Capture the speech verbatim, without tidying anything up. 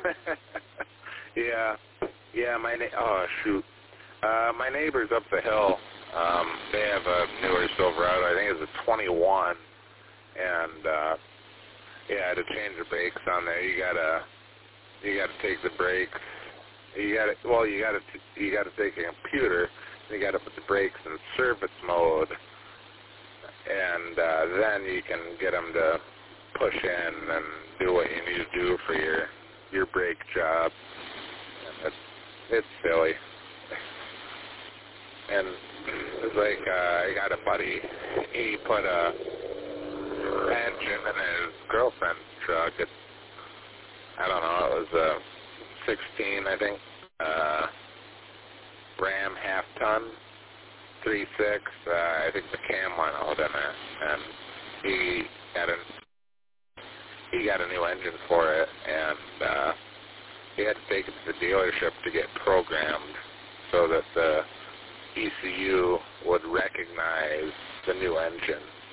yeah, yeah. My na- oh shoot, uh, my neighbors up the hill. Um, they have a newer Silverado. I think it's a twenty-one, and uh, yeah, I had to change the brakes on there. You gotta, you gotta take the brakes. You gotta, well, you gotta, you gotta take a computer. You gotta put the brakes in service mode, and uh, then you can get them to push in and do what you need to do for your your brake job. And it's it's silly. And it's like uh, I got a buddy. He put a engine in his girlfriend's truck. It, I don't know. It was a sixteen, I think. Uh, Ram half ton, three six. Uh, I think the cam went out in it, and he got a he got a new engine for it, and uh, he had to take it to the dealership to get programmed so that the E C U would recognize the new engine.